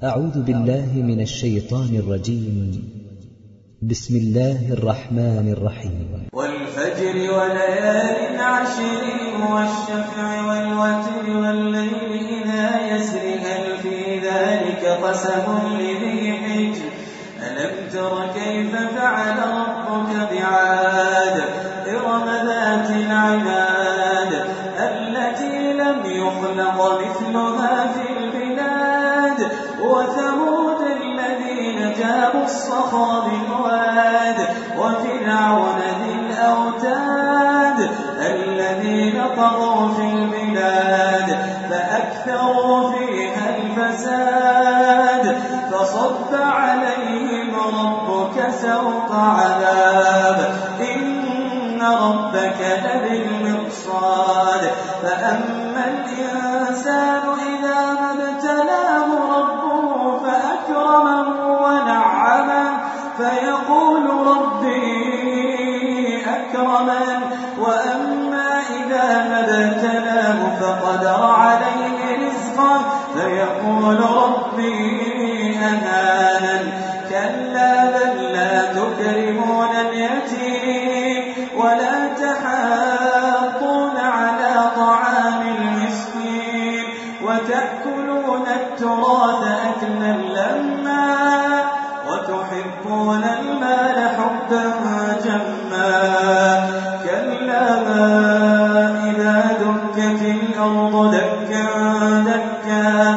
أعوذ بالله من الشيطان الرجيم. بسم الله الرحمن الرحيم. والفجر وليال عشر والشفع والوتر والليل إذا يسر هل في ذلك قسم لذي حجر ألم تر كيف فعل ربك بعاد إرم ذات العماد التي لم يخلق مثلها في البلاد وثمود الذين جابوا الصخر بالواد وفرعون ذي الأوتاد الذين طغوا في البلاد فأكثروا فيها الفساد فصب عليهم ربك سوط عذاب إن ربك لبالمرصاد فأما الإنسان إذا ما ابتلاه ربه فأكرمه ونعمه فيقول ربي أكرمن وأما إذا ما ابتلاه فقدر عليه رزقه فيقول ربي أهانن كلا بل لا تكرمون اليتيم ولا تحاضون على طعام المسكين وتأكلون التراث أكلا لما وتحبون المال حبا جما كلا إذا دكت الأرض دكا دكا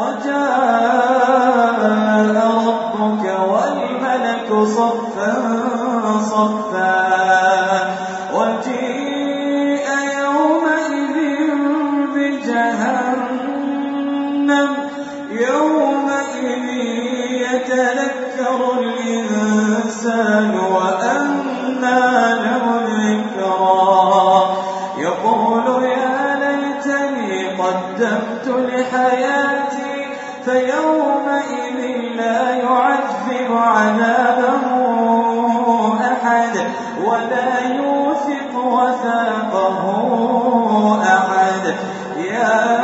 وجاء ربك والملك صفا صفا وجيء يومئذ بجهنم يومئذ يتذكر الإنسان وأنى له الذكرى يقول يا ليتني قدمت لحياتي فيومئذ لا يعذب عذابه أحد ولا يوثق وثاقه أحد يا